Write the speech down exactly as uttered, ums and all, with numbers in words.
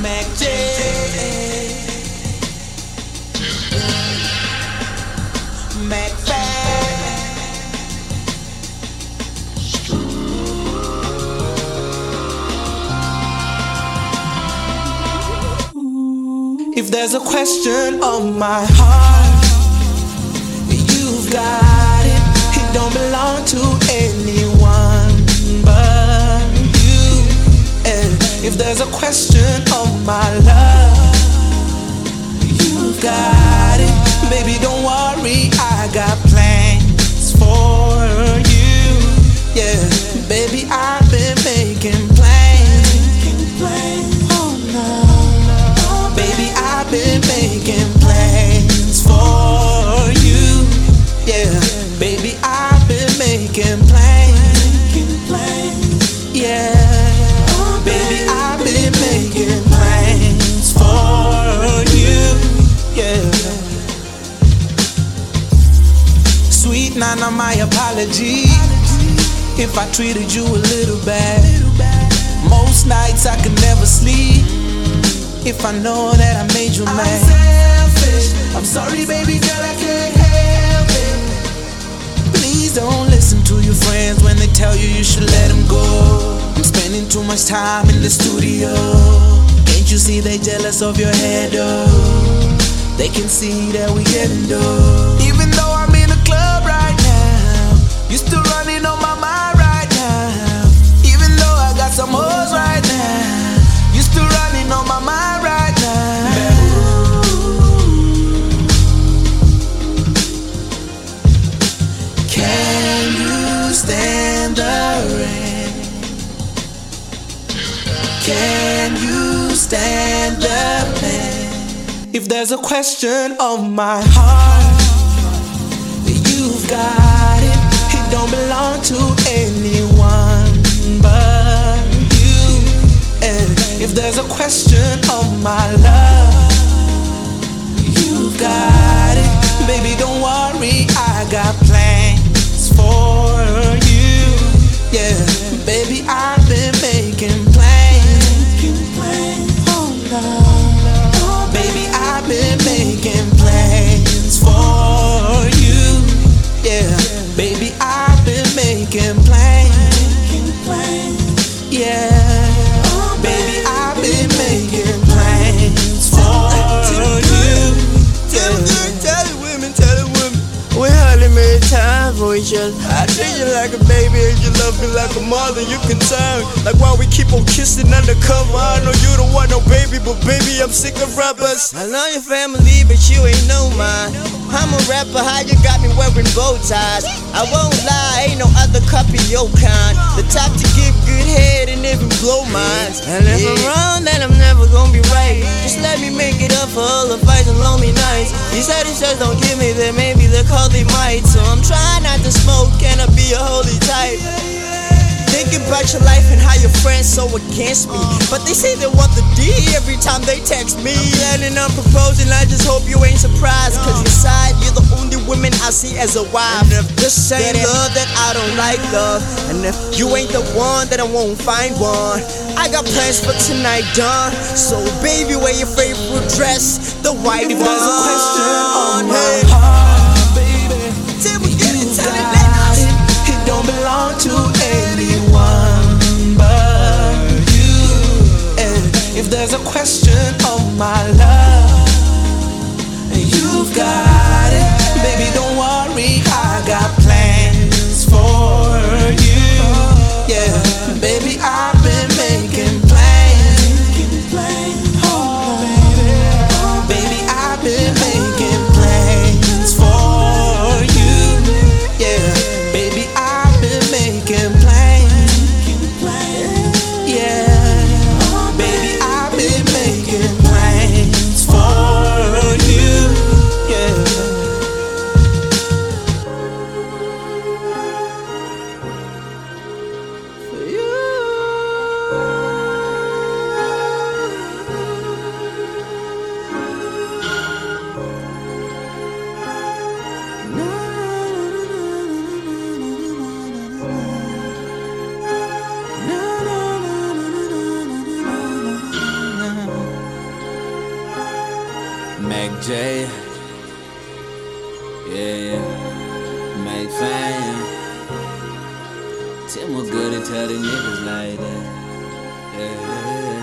Mac J. Mac If there's a question on my heart, you've got it. It don't belong to anyone but you. And if there's a question on my love, you've got it. Baby, don't worry, I got plans for you. Yeah, baby, I've been making plans. Oh no. Baby, I've been making plans for you. Yeah, baby, I've been making plans. Yeah, baby, I've been making plans for you. Yeah. Sweet Nana, my apology if I treated you a little bad. Most nights I could never sleep if I know that I made you mad. I'm selfish. I'm sorry, baby girl, I can't help it. Please don't listen to your friends when they tell you you should let them go. I'm spending too much time in the studio. Can't you see they jealous of your head, oh? They can see that we getting dough. Even though I'm in the club right now, you still running on my mind right now. Even though I got some hoes right now, you still running on my mind right now. Can you stand the rain? Can you stand the pain? If there's a question on my heart, you've got it. It don't belong to anyone but you. And if there's a question on my love, you've got it. Baby, don't worry, I got plans for you. Yeah, baby, I've been making plans. Oh no, baby, I've been making plans for you. Yeah, baby, I've been making plans. Yeah, baby, I've been making plans for you. Tell it good, tell it women, tell it women. We hardly made time for each other. I treat you like a baby and you love me like a mother. You can tell me, like why we keep on kissing undercover. I know you don't want no baby, but baby, I'm sick of rappers. I love your family, but you ain't know mine. I'm a rapper, how you got me wearing bow ties? I won't lie, ain't no other copy your kind. The type to give good head and even blow minds. And if I'm wrong, then I'm never gonna be right. Just let me make it up for all the fights and lonely nights. These haters just don't give me that, maybe they'll call they might. So I'm trying not to smoke, can I be a holy type? Thinking about your life and how your friends so against me, but they say they want the D every time they text me. And I'm proposing, I just hope you ain't surprised, cause inside you're the only woman I see as a wife. And if this ain't love, then I don't like love. And if you ain't the one, then I won't find one. I got plans for tonight, done. So baby, wear your favorite dress, the white If one. there's a question on my Hey. heart, baby, Tell me, get it, you tell it, got let us. it. It don't belong to anyone but you. And if there's a question on my love, you've got it. Baby, don't worry, I got plans for you. Yeah, baby, I've been making plans. Oh, baby, baby, I've been making plans for you. Yeah, baby, I've been making plans. Yeah, baby, I've been making plans Jay, yeah, make fame. Tim was good and tell the niggas like that. Yeah.